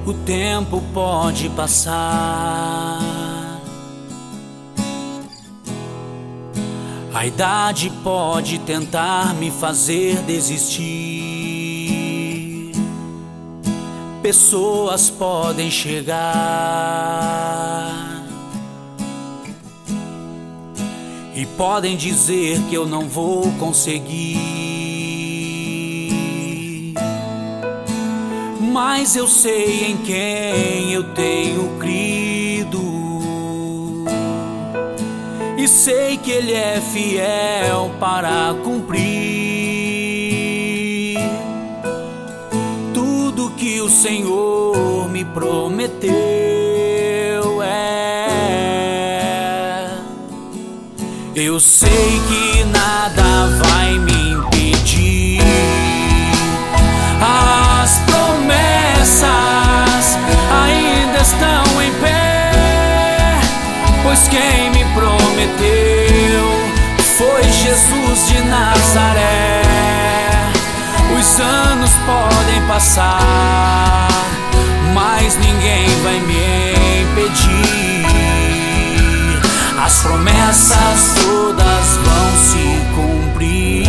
O tempo pode passar, a idade pode tentar me fazer desistir. Pessoas podem chegar e podem dizer que eu não vou conseguir, mas eu sei em quem eu tenho crido e sei que Ele é fiel para cumprir tudo que o Senhor me prometeu. Eu sei que nada vai me impedir. As promessas ainda estão em pé, pois quem me prometeu foi Jesus de Nazaré. Os anos podem passar, mas ninguém vai me impedir. As promessas todas vão se cumprir.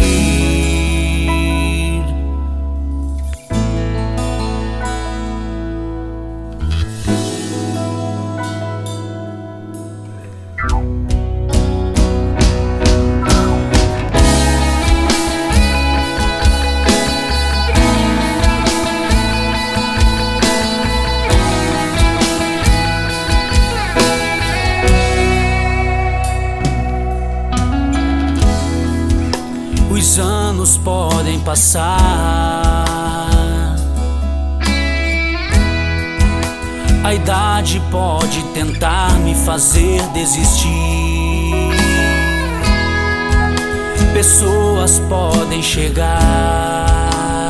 Os anos podem passar, a idade pode tentar me fazer desistir. Pessoas podem chegar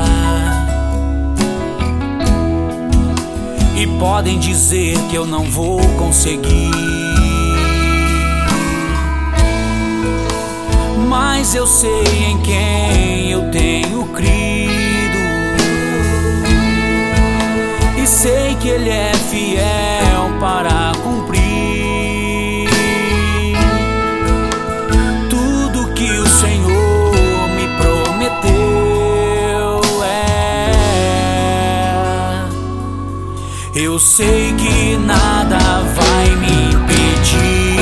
e podem dizer que eu não vou conseguir, mas eu sei em quem eu tenho crido e sei que Ele é fiel para cumprir tudo que o Senhor me prometeu. Eu sei que nada vai me impedir.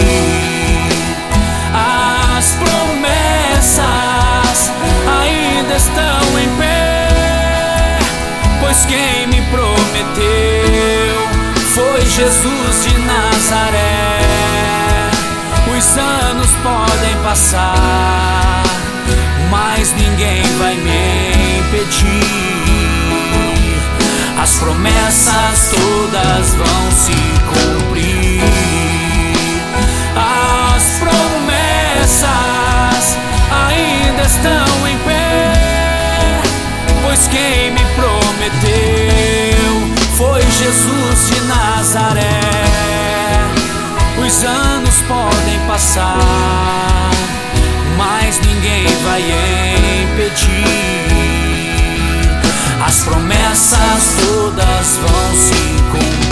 As promessas ainda estão em pé, pois quem me prometeu foi Jesus de Nazaré. Os anos podem passar, mas ninguém vai me impedir. As promessas todas vão se cumprir. As promessas ainda estão em pé, pois quem me prometeu foi Jesus de Nazaré. Os anos podem passar, mas ninguém vai impedir. As promessas todas vão se cumprir.